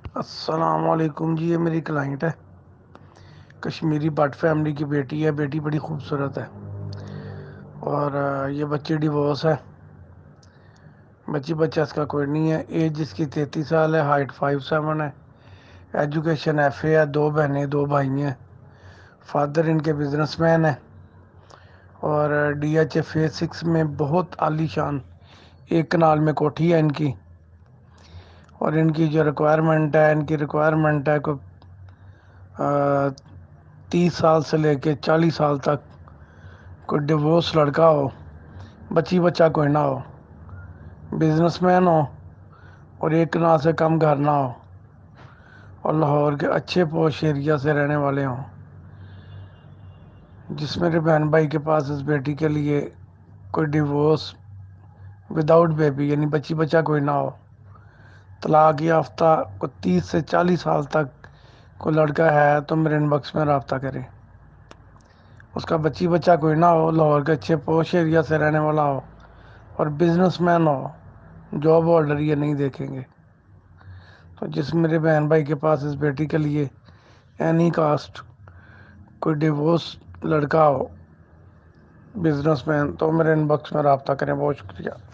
السلام علیکم جی، یہ میری کلائنٹ ہے، کشمیری بٹ فیملی کی بیٹی ہے۔ بیٹی بڑی خوبصورت ہے اور یہ بچی ڈیورس ہے۔ بچہ اس کا کوئی نہیں ہے۔ ایج جس کی 33 سال ہے، ہائٹ 5'7" ہے، ایجوکیشن FA ہے، 2 بہنیں 2 بھائی ہیں۔ فادر ان کے بزنس مین ہے اور DHA فیز 6 میں بہت عالی شان 1 کنال میں کوٹھی ہے ان کی۔ اور ان کی جو ریکوائرمنٹ ہے کوئی 30 سال سے لے کے 40 سال تک کوئی ڈیورس لڑکا ہو، بچہ کوئی نہ ہو، بزنس مین ہو اور 1 کنال سے کم گھر نہ ہو اور لاہور کے اچھے پوش ایریا سے رہنے والے ہوں۔ جس میرے بہن بھائی کے پاس اس بیٹی کے لیے کوئی ڈیورس وداؤٹ بیبی یعنی بچہ کوئی نہ ہو، طلاق یافتہ کوئی 30 سے 40 سال تک کوئی لڑکا ہے تو میرے انباکس میں رابطہ کرے۔ اس کا بچہ کوئی نہ ہو، لاہور کے اچھے پوش ایریا سے رہنے والا ہو اور بزنس مین ہو، جاب ہولڈر یہ نہیں دیکھیں گے۔ تو جس میرے بہن بھائی کے پاس اس بیٹی کے لیے اینی کاسٹ کوئی ڈیورس لڑکا ہو، بزنس مین، تو میرے انباکس میں رابطہ کریں۔ بہت شکریہ۔